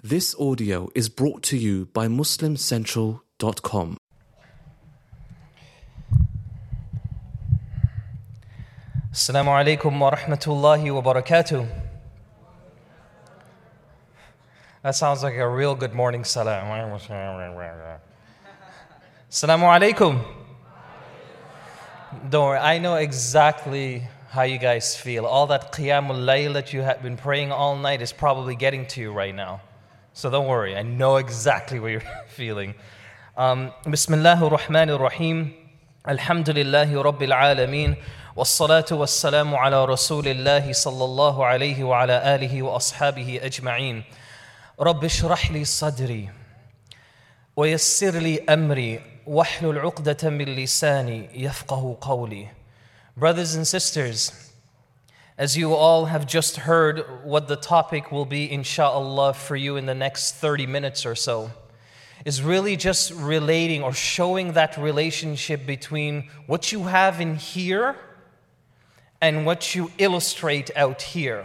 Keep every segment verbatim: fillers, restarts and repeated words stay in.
This audio is brought to you by Muslim Central dot com. Assalamu alaikum wa rahmatullahi wa barakatuh. That sounds like a real good morning salam. Assalamu alaikum. Don't worry, I know exactly how you guys feel. All that qiyamul layl that you have been praying all night is probably getting to you right now. So don't worry, I know exactly what you're feeling. Um, Bismillahir Rahmanir Rahim. Alhamdulillahi Rabbil Alameen. Wassalatu wassalamu ala Rasulillahi sallallahu alayhi wa ala alihi wa ashabihi ajma'een. Rabbi shrah li sadri wa yassir li amri wahlul 'uqdatan min lisani yafqahu qawli. Brothers and sisters, as you all have just heard what the topic will be, insha'Allah, for you in the next thirty minutes or so, is really just relating or showing that relationship between what you have in here and what you illustrate out here.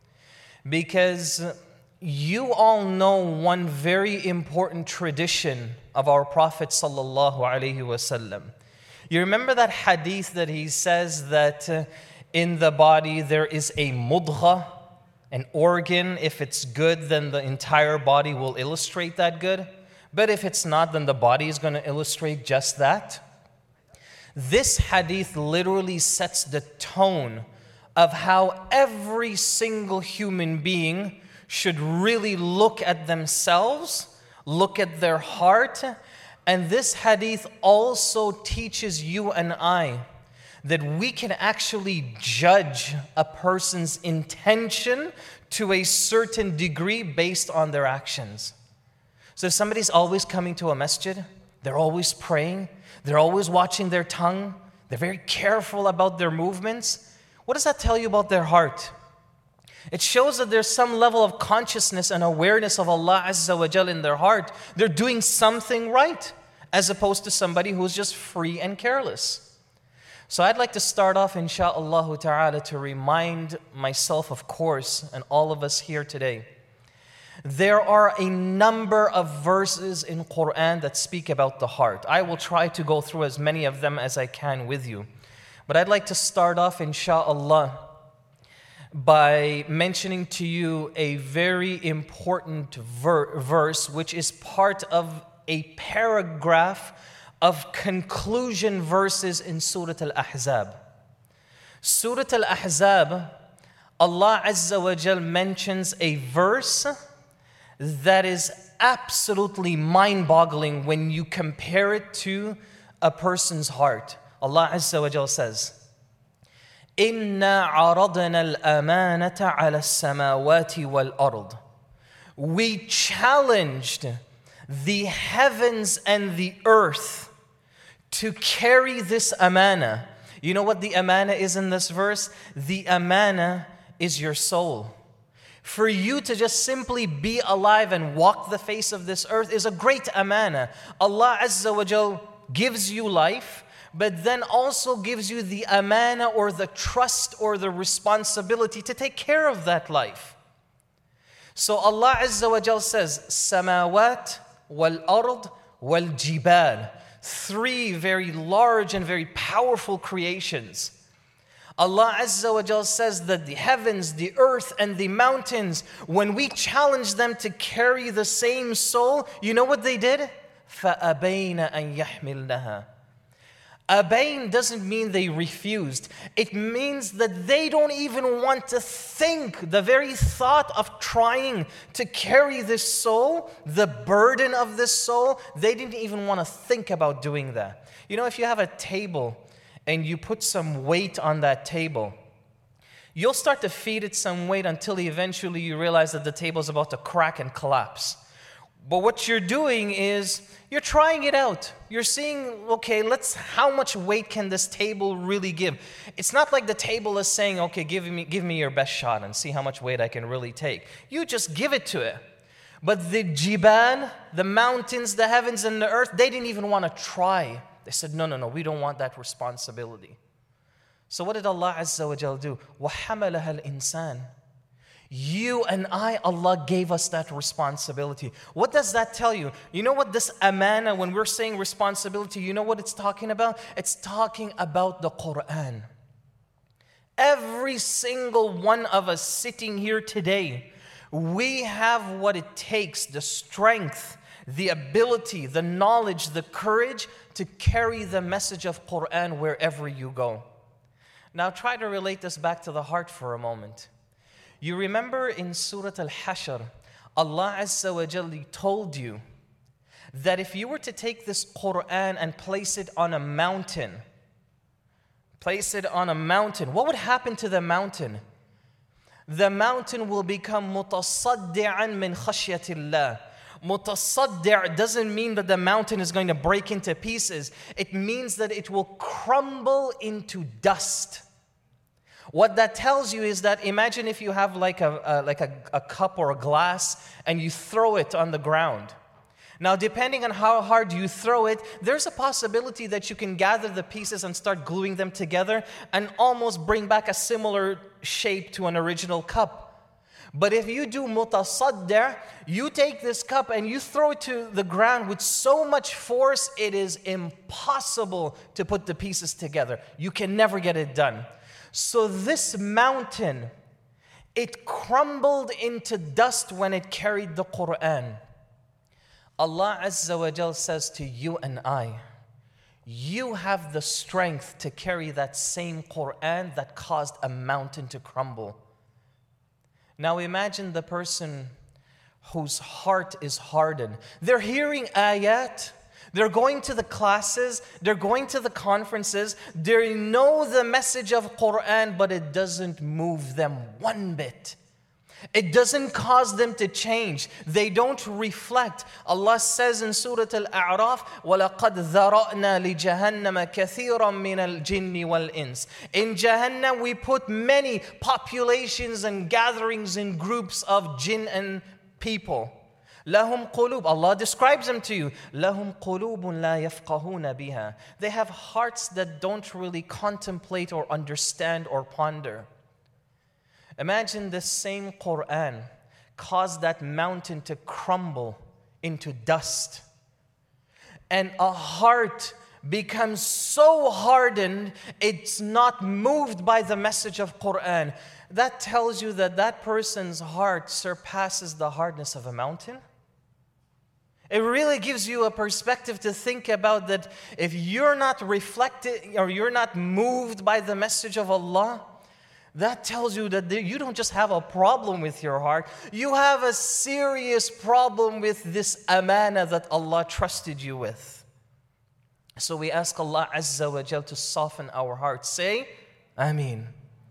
Because you all know one very important tradition of our Prophet sallallahu alaihi wasallam. You remember that hadith that he says that uh, in the body there is a mudgha, an organ. If it's good, then the entire body will illustrate that good. But if it's not, then the body is going to illustrate just that. This hadith literally sets the tone of how every single human being should really look at themselves, look at their heart. And this hadith also teaches you and I that we can actually judge a person's intention to a certain degree based on their actions. So if somebody's always coming to a masjid, they're always praying, they're always watching their tongue, they're very careful about their movements, what does that tell you about their heart? It shows that there's some level of consciousness and awareness of Allah Azza wa Jal in their heart. They're doing something right, as opposed to somebody who's just free and careless. So I'd like to start off, insha'Allah ta'ala, to remind myself, of course, and all of us here today. There are a number of verses in Quran that speak about the heart. I will try to go through as many of them as I can with you. But I'd like to start off, insha'Allah, by mentioning to you a very important ver- verse, which is part of a paragraph of conclusion verses in Surah Al-Ahzab. Surah Al-Ahzab, Allah Azza wa Jal mentions a verse that is absolutely mind-boggling when you compare it to a person's heart. Allah Azza wa Jal says, إِنَّا عَرَضْنَا الْأَمَانَةَ عَلَى السَّمَاوَاتِ وَالْأَرْضِ. We challenged the heavens and the earth to carry this amana. You know what the amana is in this verse? The amana is your soul. For you to just simply be alive and walk the face of this earth is a great amana. Allah Azza wa Jal gives you life, but then also gives you the amana or the trust or the responsibility to take care of that life. So Allah Azza wa Jal says, Samawat wal-ard wal-jibal. Three very large and very powerful creations. Allah Azza wa Jal says that the heavens, the earth, and the mountains, when we challenged them to carry the same soul, you know what they did? فَأَبَيْنَ أَن يَحْمِلْنَهَا. Abain doesn't mean they refused. It means that they don't even want to think. The very thought of trying to carry this soul, the burden of this soul, they didn't even want to think about doing that. You know, if you have a table and you put some weight on that table, you'll start to feed it some weight until eventually you realize that the table is about to crack and collapse. But what you're doing is you're trying it out. You're seeing, okay, let's, how much weight can this table really give? It's not like the table is saying, okay, give me, give me your best shot and see how much weight I can really take. You just give it to it. But the jibal, the mountains, the heavens and the earth, they didn't even want to try. They said, no, no, no, we don't want that responsibility. So what did Allah Azza wa Jal do? وَحَمَلَهَا الْإِنسَانِ. You and I, Allah gave us that responsibility. What does that tell you? You know what this amana, when we're saying responsibility, you know what it's talking about? It's talking about the Quran. Every single one of us sitting here today, we have what it takes, the strength, the ability, the knowledge, the courage to carry the message of Quran wherever you go. Now try to relate this back to the heart for a moment. You remember in Surah Al-Hashr, Allah Azza wa Jalla told you that if you were to take this Quran and place it on a mountain, place it on a mountain, what would happen to the mountain? The mountain will become mutasaddi'an min khashyatillah. Mutasaddi' doesn't mean that the mountain is going to break into pieces. It means that it will crumble into dust. What that tells you is that imagine if you have like a, a like a, a cup or a glass and you throw it on the ground. Now, depending on how hard you throw it, there's a possibility that you can gather the pieces and start gluing them together and almost bring back a similar shape to an original cup. But if you do mutasaddi', you take this cup and you throw it to the ground with so much force, it is impossible to put the pieces together. You can never get it done. So this mountain, it crumbled into dust when it carried the Quran. Allah Azza wa Jal says to you and I, you have the strength to carry that same Quran that caused a mountain to crumble. Now imagine the person whose heart is hardened. They're hearing ayat, they're going to the classes, they're going to the conferences, they know the message of Quran, but it doesn't move them one bit. It doesn't cause them to change. They don't reflect. Allah says in Surah Al-A'raf, وَلَقَدْ ذَرَأْنَا لِجَهَنَّمَ كَثِيرًا مِنَ الْجِنِّ وَالْإِنسِ. In Jahannam we put many populations and gatherings and groups of jinn and people. لَهُمْ قُلُوبٌ. Allah describes them to you. لَهُمْ قُلُوبٌ لَا يَفْقَهُونَ بِهَا. They have hearts that don't really contemplate or understand or ponder. Imagine this same Quran caused that mountain to crumble into dust. And a heart becomes so hardened, it's not moved by the message of Quran. That tells you that that person's heart surpasses the hardness of a mountain. It really gives you a perspective to think about that if you're not reflected or you're not moved by the message of Allah, that tells you that you don't just have a problem with your heart, you have a serious problem with this amana that Allah trusted you with. So we ask Allah Azza wa Jal to soften our hearts. Say, Ameen.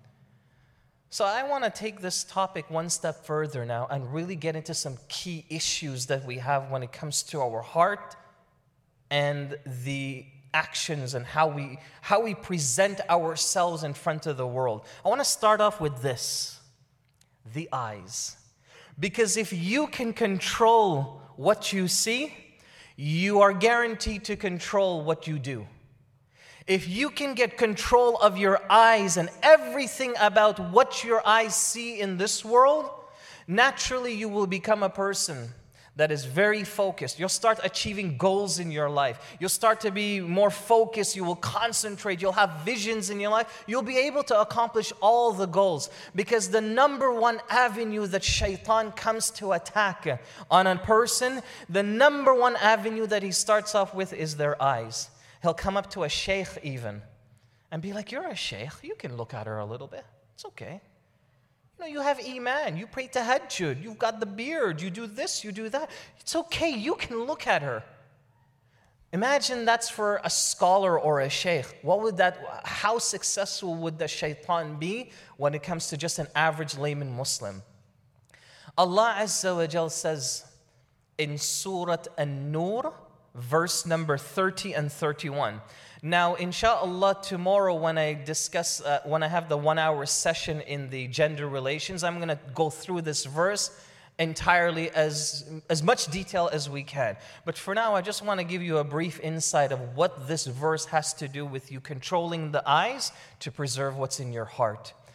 So I want to take this topic one step further now and really get into some key issues that we have when it comes to our heart and the actions and how we how we present ourselves in front of the world. I want to start off with this, the eyes. Because if you can control what you see, you are guaranteed to control what you do. If you can get control of your eyes and everything about what your eyes see in this world, naturally you will become a person that is very focused. You'll start achieving goals in your life. You'll start to be more focused. You will concentrate. You'll have visions in your life. You'll be able to accomplish all the goals. Because the number one avenue that shaitan comes to attack on a person, the number one avenue that he starts off with is their eyes. He'll come up to a sheikh even and be like, you're a sheikh. You can look at her a little bit. It's okay. You know, you have iman, you pray tahajjud, you've got the beard, you do this, you do that. It's okay, you can look at her. Imagine that's for a scholar or a sheikh. What would that, how successful would the shaitan be when it comes to just an average layman Muslim? Allah Azza wa Jal says in Surah An-Nur, verse number thirty and thirty-one. Now, inshallah, tomorrow when I discuss, uh, when I have the one-hour session in the gender relations, I'm going to go through this verse entirely as, as much detail as we can. But for now, I just want to give you a brief insight of what this verse has to do with you controlling the eyes to preserve what's in your heart.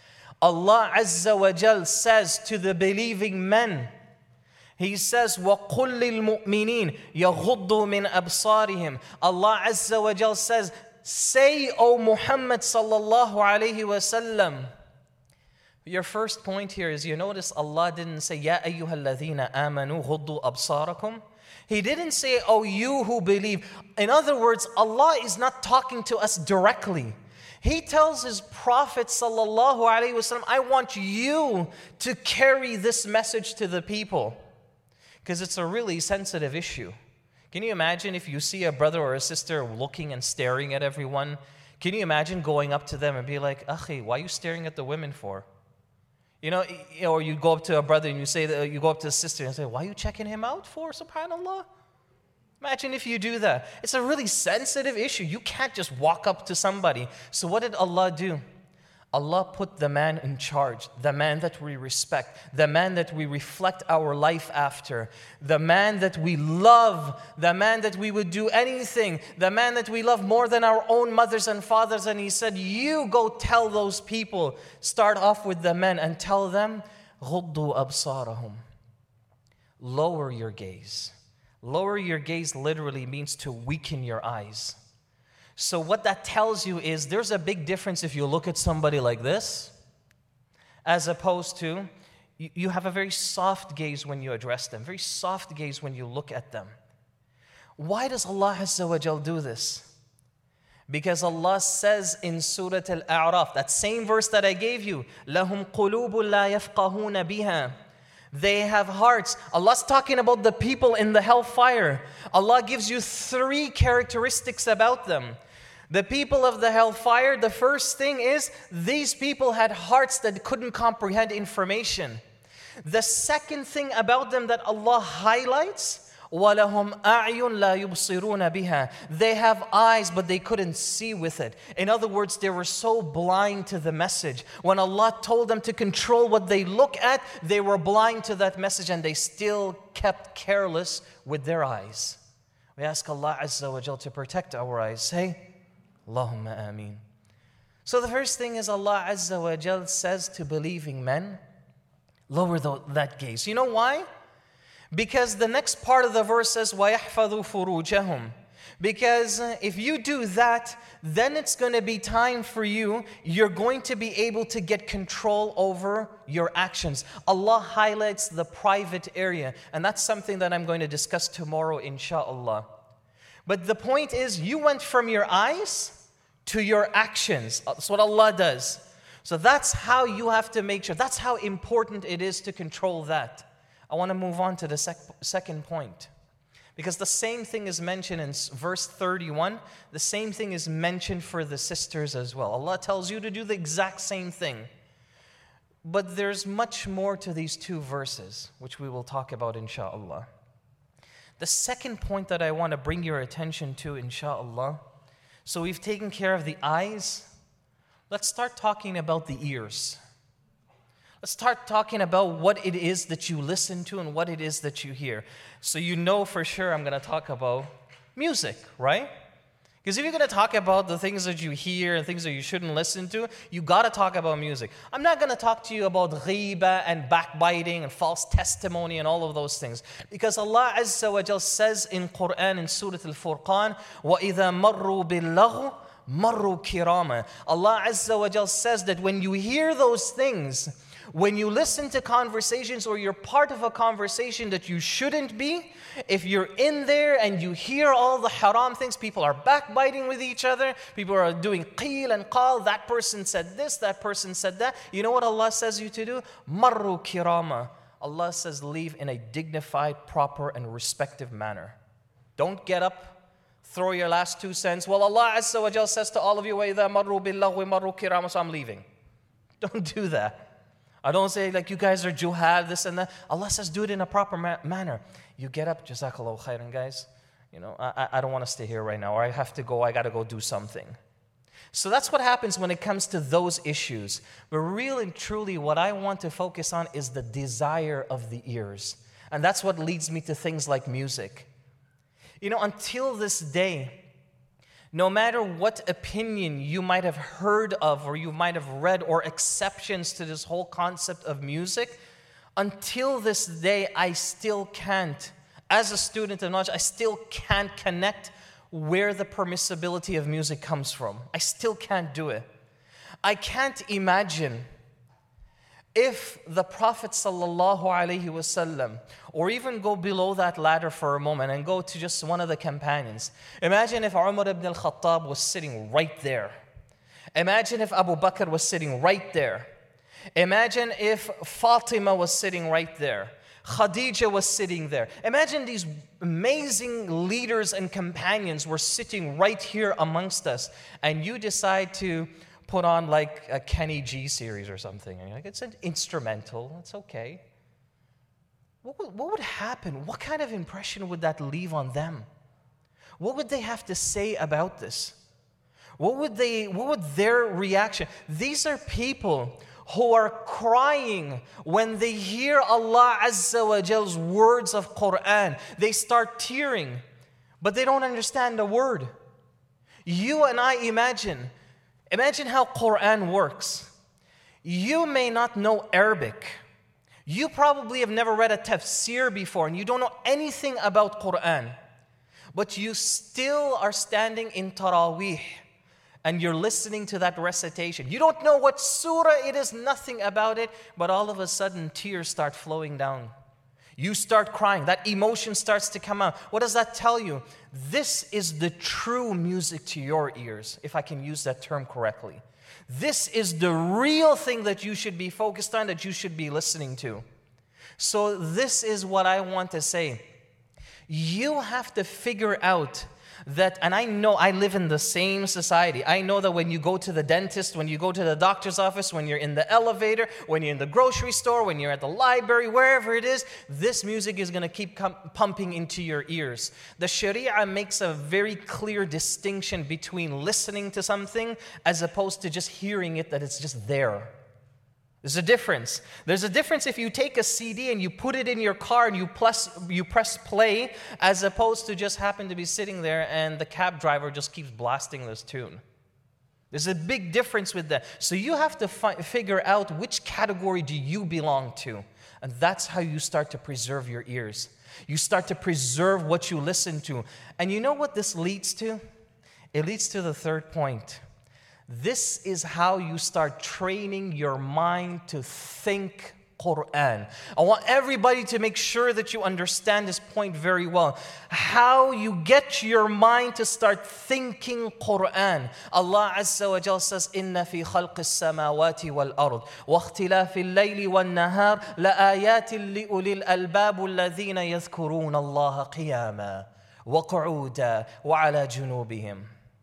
Allah Azza wa Jal says to the believing men, He says, وَقُلْ لِلْمُؤْمِنِينَ يَغُضُّوا مِنْ أَبْصَارِهِمْ. Allah Azza wa Jal says, say, O Muhammad sallallahu alayhi wa sallam. Your first point here is, you notice Allah didn't say, يَا أَيُّهَا الَّذِينَ آمَنُوا غُضُّوا أَبْصَارَكُمْ. He didn't say, oh, you who believe. In other words, Allah is not talking to us directly. He tells His Prophet sallallahu alaihi wasallam, I want you to carry this message to the people. Because it's a really sensitive issue. Can you imagine if you see a brother or a sister looking and staring at everyone? Can you imagine going up to them and be like, Akhi, why are you staring at the women for? You know, or you go up to a brother and you say that you go up to a sister and say, why are you checking him out for? Subhanallah. Imagine if you do that. It's a really sensitive issue. You can't just walk up to somebody. So what did Allah do? Allah put the man in charge, the man that we respect, the man that we reflect our life after, the man that we love, the man that we would do anything, the man that we love more than our own mothers and fathers. And He said, you go tell those people, start off with the men and tell them, غُضُّوا أَبْصَارَهُمْ. Lower your gaze. Lower your gaze literally means to weaken your eyes. So what that tells you is there's a big difference if you look at somebody like this, as opposed to you, you have a very soft gaze when you address them, very soft gaze when you look at them. Why does Allah Azza wa Jal do this? Because Allah says in Surah Al-A'raf, that same verse that I gave you, لَهُمْ قُلُوبٌ لَا يَفْقَهُونَ بِهَا. They have hearts. Allah's talking about the people in the hellfire. Allah gives you three characteristics about them. The people of the hellfire, the first thing is, these people had hearts that couldn't comprehend information. The second thing about them that Allah highlights, وَلَهُمْ أَعْيُنْ لَا يُبْصِرُونَ بِهَا. They have eyes, but they couldn't see with it. In other words, they were so blind to the message. When Allah told them to control what they look at, they were blind to that message and they still kept careless with their eyes. We ask Allah Azza wa Jal to protect our eyes. Say, Allahumma ameen. So the first thing is Allah Azza wa Jal says to believing men, lower the, that gaze. You know why? Because the next part of the verse says, وَيَحْفَظُوا فُرُوجَهُمْ. Because if you do that, then it's going to be time for you, you're going to be able to get control over your actions. Allah highlights the private area, and that's something that I'm going to discuss tomorrow, inshallah. But the point is, you went from your eyes to your actions. That's what Allah does. So that's how you have to make sure, that's how important it is to control that. I want to move on to the sec- second point. Because the same thing is mentioned in verse thirty-one. The same thing is mentioned for the sisters as well. Allah tells you to do the exact same thing. But there's much more to these two verses, which we will talk about inshallah. The second point that I want to bring your attention to, inshallah. So we've taken care of the eyes. Let's start talking about the ears. Let's start talking about what it is that you listen to and what it is that you hear. So you know for sure I'm going to talk about music, right? Because if you're going to talk about the things that you hear and things that you shouldn't listen to, you got to talk about music. I'm not going to talk to you about ghiba and backbiting and false testimony and all of those things. Because Allah Azza wa Jal says in Quran, in Surah Al-Furqan, وَإِذَا مَرُّوا بِاللَّغْوِ مَرُّوا كِرَامًا. Allah Azza wa Jal says that when you hear those things, when you listen to conversations or you're part of a conversation that you shouldn't be, if you're in there and you hear all the haram things, people are backbiting with each other, people are doing qeel and qal, that person said this, that person said that, you know what Allah says you to do? Marru kirama. Allah says leave in a dignified, proper and respective manner. Don't get up, throw your last two cents. Well, Allah Azza wa Jal says to all of you, وَإِذَا مَرُّوا بِاللَّغْوِ مَرُّوا كِرَامًا, so I'm leaving. Don't do that. I don't say like you guys are juhal, this and that. Allah says do it in a proper ma- manner. You get up, Jazakallahu khairan, guys. You know, I, I don't want to stay here right now, or I have to go, I got to go do something. So that's what happens when it comes to those issues. But really and truly, what I want to focus on is the desire of the ears. And that's what leads me to things like music. You know, until this day, no matter what opinion you might have heard of or you might have read or exceptions to this whole concept of music, until this day, I still can't, as a student of knowledge, I still can't connect where the permissibility of music comes from. I still can't do it. I can't imagine if the Prophet sallallahu alaihi wasallam, or even go below that ladder for a moment and go to just one of the companions. Imagine if Umar ibn al-Khattab was sitting right there. Imagine if Abu Bakr was sitting right there. Imagine if Fatima was sitting right there. Khadija was sitting there. Imagine these amazing leaders and companions were sitting right here amongst us, and you decide to put on like a Kenny G series or something. And you're like, it's an instrumental, it's okay. What would, what would happen? What kind of impression would that leave on them? What would they have to say about this? What would they, what would their reaction? These are people who are crying when they hear Allah Azza wa Jal's words of Quran. They start tearing, but they don't understand the word. You and I imagine, imagine how Quran works. You may not know Arabic. You probably have never read a tafsir before and you don't know anything about Quran. But you still are standing in Taraweeh and you're listening to that recitation. You don't know what surah it is, nothing about it, but all of a sudden tears start flowing down. You start crying. That emotion starts to come out. What does that tell you? This is the true music to your ears, if I can use that term correctly. This is the real thing that you should be focused on, that you should be listening to. So this is what I want to say. You have to figure out that, and I know I live in the same society. I know that when you go to the dentist, when you go to the doctor's office, when you're in the elevator, when you're in the grocery store, when you're at the library, wherever it is, this music is going to keep com- pumping into your ears. The Sharia makes a very clear distinction between listening to something as opposed to just hearing it, that it's just there. There's a difference. There's a difference if you take a C D and you put it in your car and you plus, you press play, as opposed to just happen to be sitting there and the cab driver just keeps blasting this tune. There's a big difference with that. So you have to fi- figure out which category do you belong to. And that's how you start to preserve your ears. You start to preserve what you listen to. And you know what this leads to? It leads to the third point. This is how you start training your mind to think Quran. I want everybody to make sure that you understand this point very well. How you get your mind to start thinking Quran. Allah Azza wa Jalla says, "Inna fi khalqis samawati wal ard wa ikhtilafil layli wan nahar la ayatin li ulil albab alladhina yadhkuruna Allah qiyama wa qu'uda wa ala junubihim."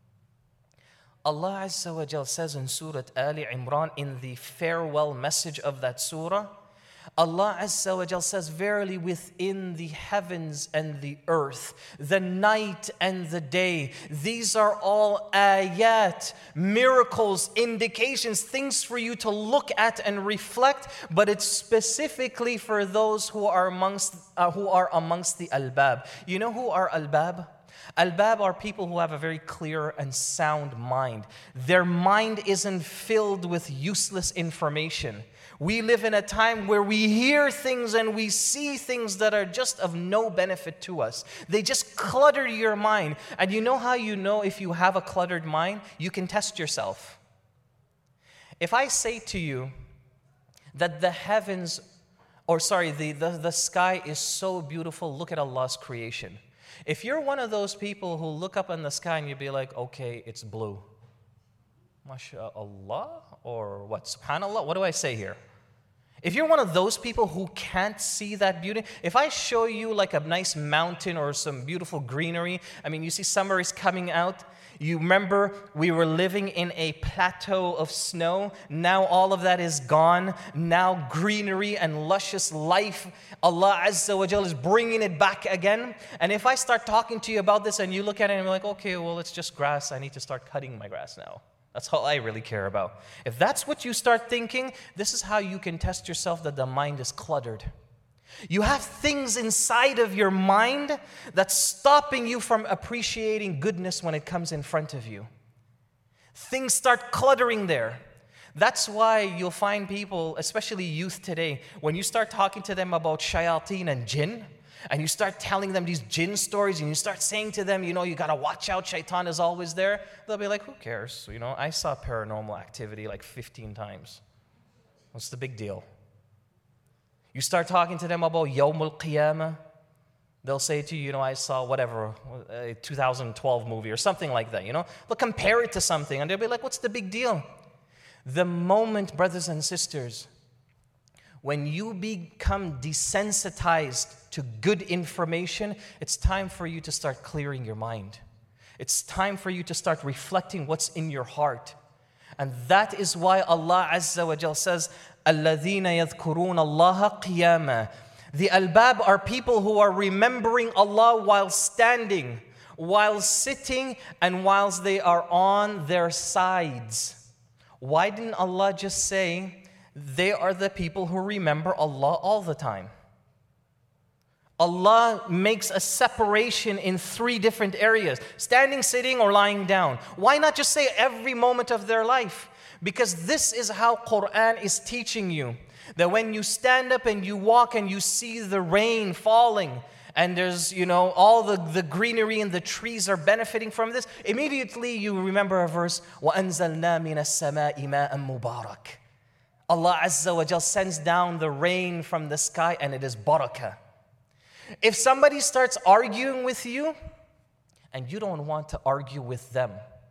Allah Azza wa Jal says in Surah Ali Imran, in the farewell message of that surah, Allah Azza wa Jal says, verily within the heavens and the earth, the night and the day, these are all ayat, miracles, indications, things for you to look at and reflect, but it's specifically for those who are amongst, uh, who are amongst the albab. You know who are albab? Albab are people who have a very clear and sound mind. Their mind isn't filled with useless information. We live in a time where we hear things and we see things that are just of no benefit to us. They just clutter your mind. And you know how you know if you have a cluttered mind? You can test yourself. If I say to you that the heavens, or sorry, the, the, the sky is so beautiful, look at Allah's creation. If you're one of those people who look up in the sky and you'd be like, okay, it's blue. MashaAllah, or what? SubhanAllah, what do I say here? If you're one of those people who can't see that beauty, if I show you like a nice mountain or some beautiful greenery, I mean, you see summer is coming out. You remember we were living in a plateau of snow. Now all of that is gone. Now greenery and luscious life, Allah Azza wa Jalla is bringing it back again. And if I start talking to you about this and you look at it and you're like, okay, well, it's just grass. I need to start cutting my grass now. That's all I really care about. If that's what you start thinking, this is how you can test yourself that the mind is cluttered. You have things inside of your mind that's stopping you from appreciating goodness when it comes in front of you. Things start cluttering there. That's why you'll find people, especially youth today, when you start talking to them about shayateen and jinn, and you start telling them these jinn stories, and you start saying to them, you know, you gotta watch out, shaitan is always there, they'll be like, who cares? You know, I saw paranormal activity like fifteen times. What's the big deal? You start talking to them about Yawm al-Qiyamah, they'll say to you, you know, I saw whatever, a two thousand twelve movie or something like that, you know? They'll compare it to something, and they'll be like, what's the big deal? The moment, brothers and sisters, when you become desensitized to good information, it's time for you to start clearing your mind. It's time for you to start reflecting what's in your heart. And that is why Allah Azza wa Jal says, الَّذِينَ يَذْكُرُونَ اللَّهَ قِيَامًا. The albab are people who are remembering Allah while standing, while sitting, and whilst they are on their sides. Why didn't Allah just say, they are the people who remember Allah all the time? Allah makes a separation in three different areas: standing, sitting, or lying down. Why not just say every moment of their life? Because this is how Quran is teaching you. That when you stand up and you walk and you see the rain falling, and there's, you know, all the, the greenery and the trees are benefiting from this, immediately you remember a verse, وَأَنزَلْنَا مِنَ السَّمَاءِ مَاءً مُبَارَكًا. Allah Azza wa Jal sends down the rain from the sky, and it is barakah. If somebody starts arguing with you, and you don't want to argue with them,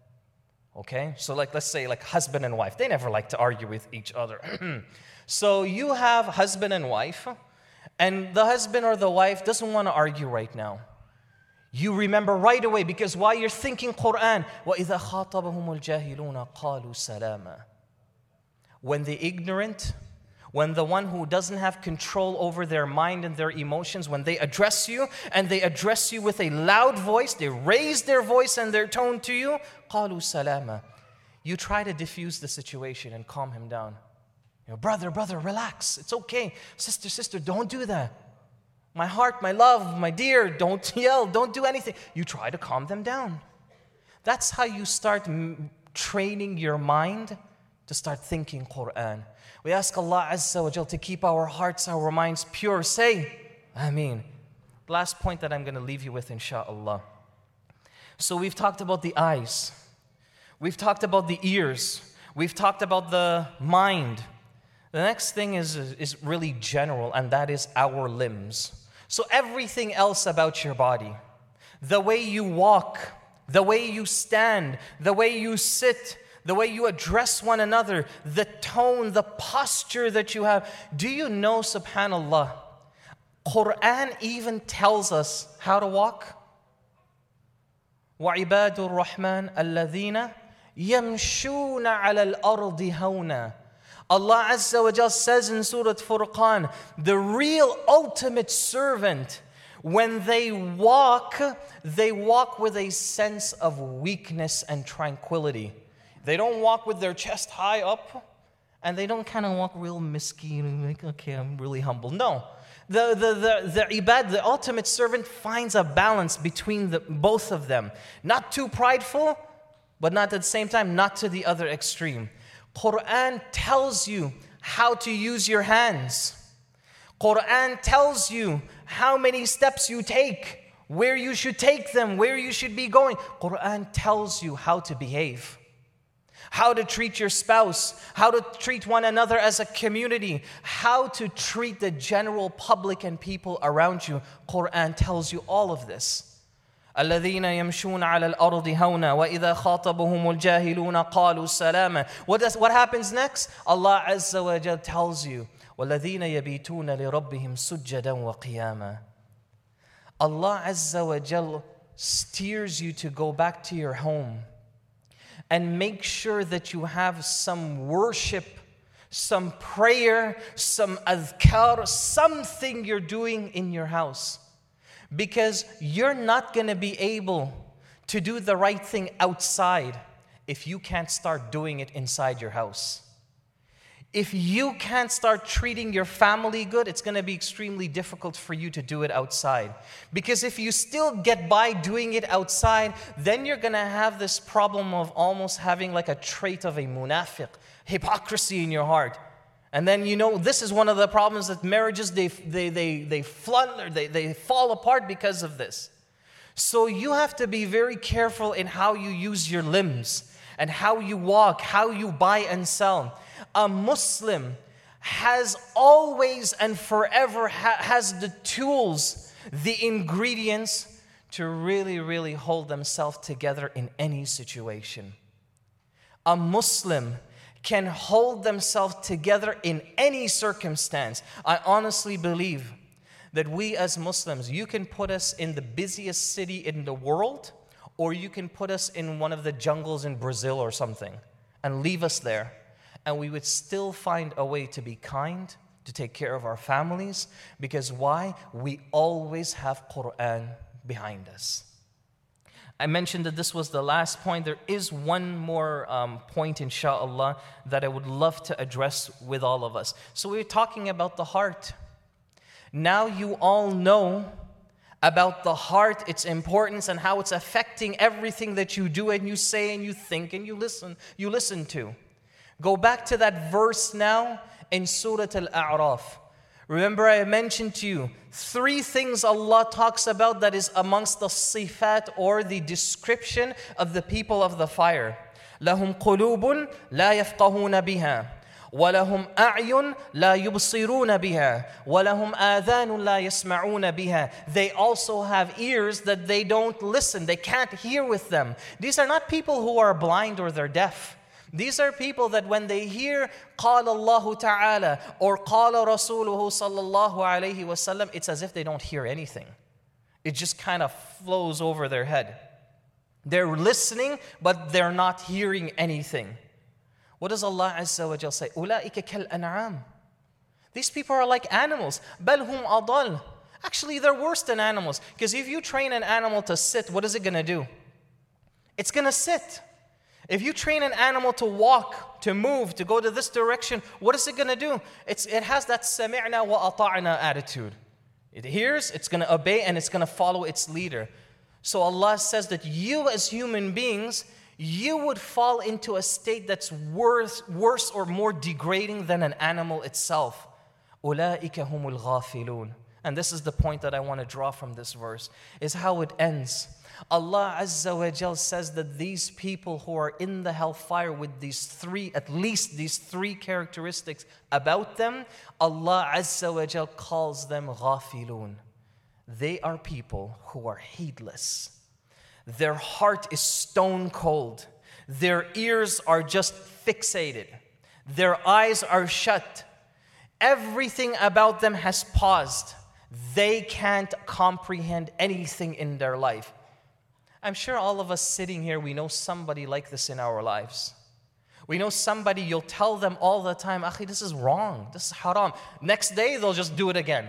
okay? So like, let's say like husband and wife, they never like to argue with each other. So you have husband and wife, and the husband or the wife doesn't want to argue right now. You remember right away, because while you're thinking Quran, وَإِذَا خَاطَبَهُمُ الْجَاهِلُونَ قَالُوا سَلَامًا. When the ignorant, when the one who doesn't have control over their mind and their emotions, when they address you, and they address you with a loud voice, they raise their voice and their tone to you, قَالُوا سَلَامًا. You try to diffuse the situation and calm him down. You know, brother, brother, relax. It's okay. Sister, sister, don't do that. My heart, my love, my dear, don't yell, don't do anything. You try to calm them down. That's how you start m- training your mind to start thinking Quran. We ask Allah Azza wa Jal to keep our hearts, our minds pure. Say, Ameen. Last point that I'm going to leave you with, inshaAllah. So we've talked about the eyes. We've talked about the ears. We've talked about the mind. The next thing is, is really general, and that is our limbs. So everything else about your body, the way you walk, the way you stand, the way you sit, the way you address one another, the tone, the posture that you have. Do you know, subhanallah, Quran even tells us how to walk? وَعِبَادُ الرَّحْمَنِ الَّذِينَ يَمْشُونَ عَلَى الْأَرْضِ هَوْنًا. Allah Azza wa Jal says in Surah Furqan, the real ultimate servant, when they walk, they walk with a sense of weakness and tranquility. They don't walk with their chest high up, and they don't kind of walk real miskin, like, okay, I'm really humble. No. The, the, the, the ibad, the ultimate servant, finds a balance between the, both of them. Not too prideful, but not at the same time, not to the other extreme. Quran tells you how to use your hands. Quran tells you how many steps you take, where you should take them, where you should be going. Quran tells you how to behave, how to treat your spouse, how to treat one another as a community, how to treat the general public and people around you. Quran tells you all of this. الَّذِينَ يَمْشُونَ عَلَى الْأَرْضِ هَوْنًا وَإِذَا خَاطَبَهُمُ الْجَاهِلُونَ قَالُوا سَلَامًا. What, does, what happens next? Allah Azza wa Jal tells you, وَالَّذِينَ يَبِيتُونَ لِرَبِّهِمْ سُجَّدًا وَقِيَامًا. Allah Azza wa Jal steers you to go back to your home and make sure that you have some worship, some prayer, some adhkar, something you're doing in your house. Because you're not going to be able to do the right thing outside if you can't start doing it inside your house. If you can't start treating your family good, it's going to be extremely difficult for you to do it outside. Because if you still get by doing it outside, then you're going to have this problem of almost having like a trait of a munafiq, hypocrisy in your heart. And then, you know, this is one of the problems that marriages, they they they they flunder, they, they fall apart because of this. So you have to be very careful in how you use your limbs and how you walk, how you buy and sell. A Muslim has always and forever ha- has the tools, the ingredients to really, really hold themselves together in any situation. A Muslim can hold themselves together in any circumstance. I honestly believe that we as Muslims, you can put us in the busiest city in the world, or you can put us in one of the jungles in Brazil or something and leave us there. And we would still find a way to be kind, to take care of our families. Because why? We always have Quran behind us. I mentioned that this was the last point. There is one more um, point, inshaAllah, that I would love to address with all of us. So we're talking about the heart. Now you all know about the heart, its importance, and how it's affecting everything that you do and you say and you think and you listen, you listen to. Go back to that verse now in Surah Al-A'raf. Remember, I mentioned to you three things Allah talks about that is amongst the sifat or the description of the people of the fire. لَهُمْ قُلُوبٌ لَا يَفْقَهُونَ بِهَا وَلَهُمْ أَعْيُنٌ لَا يُبْصِرُونَ بِهَا وَلَهُمْ آذَانٌ لَا يَسْمَعُونَ بِهَا. They also have ears that they don't listen. They can't hear with them. These are not people who are blind or they're deaf. These are people that when they hear قال الله تعالى or قال رسوله صلى الله عليه وسلم, it's as if they don't hear anything. It just kind of flows over their head. They're listening, but they're not hearing anything. What does Allah Azza wa Jal say? أولئك كالأنعام. These people are like animals. بل هم أضل. Actually, they're worse than animals. Because if you train an animal to sit, what is it going to do? It's going to sit. If you train an animal to walk, to move, to go to this direction, what is it going to do? It's, it has that سَمِعْنَا وَأَطَعْنَا attitude. It hears, it's going to obey, and it's going to follow its leader. So Allah says that you as human beings, you would fall into a state that's worse, worse or more degrading than an animal itself. أُولَٰئِكَ هُمُ الْغَافِلُونَ. And this is the point that I want to draw from this verse, is how it ends. Allah Azza wa Jal says that these people who are in the hellfire with these three, at least these three characteristics about them, Allah Azza wa Jal calls them ghafilun. They are people who are heedless. Their heart is stone cold. Their ears are just fixated. Their eyes are shut. Everything about them has paused. They can't comprehend anything in their life. I'm sure all of us sitting here, we know somebody like this in our lives. We know somebody, you'll tell them all the time, Akhi, this is wrong, this is haram. Next day, they'll just do it again.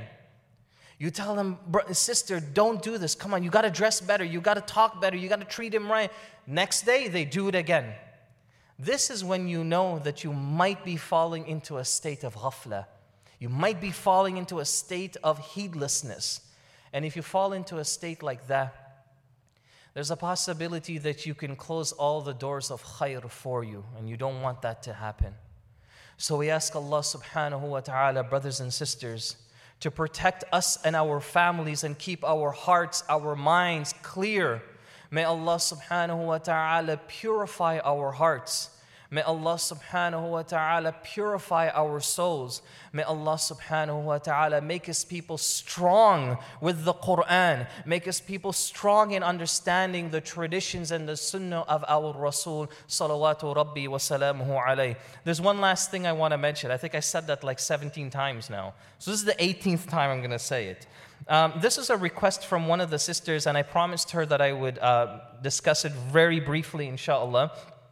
You tell them, sister, don't do this. Come on, you got to dress better. You got to talk better. You got to treat him right. Next day, they do it again. This is when you know that you might be falling into a state of ghafla. You might be falling into a state of heedlessness. And if you fall into a state like that, there's a possibility that you can close all the doors of khair for you, and you don't want that to happen. So we ask Allah subhanahu wa ta'ala, brothers and sisters, to protect us and our families and keep our hearts, our minds clear. May Allah subhanahu wa ta'ala purify our hearts. May Allah subhanahu wa ta'ala purify our souls. May Allah subhanahu wa ta'ala make us people strong with the Quran. Make us people strong in understanding the traditions and the sunnah of our Rasul salawatu rabbi wa salamuhu alayh. There's one last thing I want to mention. I think I said that like seventeen times now. So this is the eighteenth time I'm going to say it. Um, this is a request from one of the sisters, and I promised her that I would uh, discuss it very briefly, inshallah.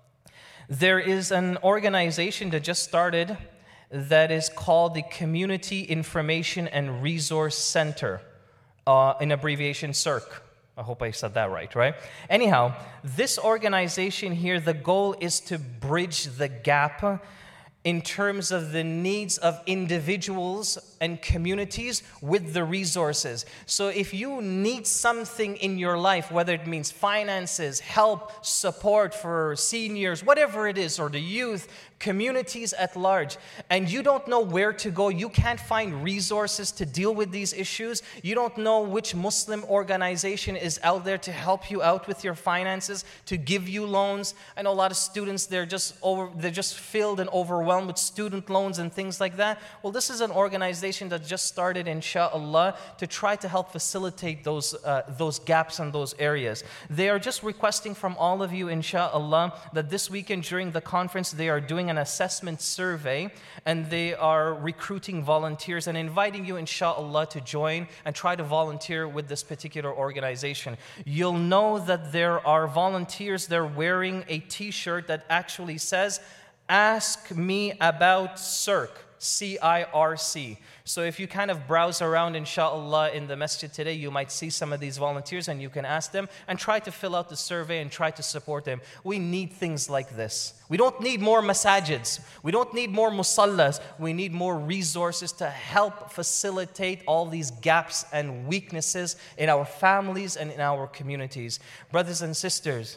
There is an organization that just started that is called the Community Information and Resource Center, uh, in abbreviation C I R C. I hope I said that right, right? Anyhow, this organization here, the goal is to bridge the gap in terms of the needs of individuals and communities with the resources. So if you need something in your life, whether it means finances, help, support for seniors, whatever it is, or the youth, communities at large, and you don't know where to go, you can't find resources to deal with these issues, you don't know which Muslim organization is out there to help you out with your finances, to give you loans. I know a lot of students, they're just over, they're just filled and overwhelmed with student loans and things like that. Well, this is an organization that just started, inshallah, to try to help facilitate those, uh, those gaps and those areas. They are just requesting from all of you, inshallah, that this weekend during the conference, they are doing an assessment survey, and they are recruiting volunteers and inviting you, inshallah, to join and try to volunteer with this particular organization. You'll know that there are volunteers, they're wearing a t-shirt that actually says, "Ask me about C I R C." C I R C. So if you kind of browse around, inshallah, in the masjid today, you might see some of these volunteers and you can ask them and try to fill out the survey and try to support them. We need things like this. We don't need more masajids. We don't need more musallas. We need more resources to help facilitate all these gaps and weaknesses in our families and in our communities. Brothers and sisters,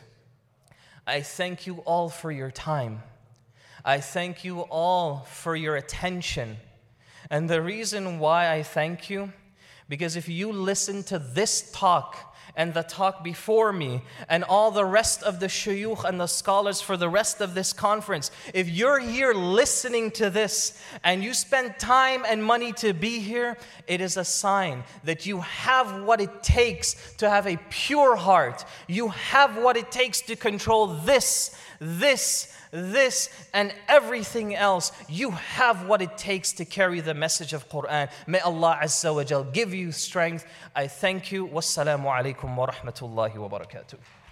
I thank you all for your time. I thank you all for your attention. And the reason why I thank you, because if you listen to this talk and the talk before me and all the rest of the shuyukh and the scholars for the rest of this conference, if you're here listening to this and you spend time and money to be here, it is a sign that you have what it takes to have a pure heart. You have what it takes to control this, this, this and everything else. You have what it takes to carry the message of Quran. May Allah Azza wa Jal give you strength. I thank you. Wassalamu alaikum wa rahmatullahi wa barakatuh.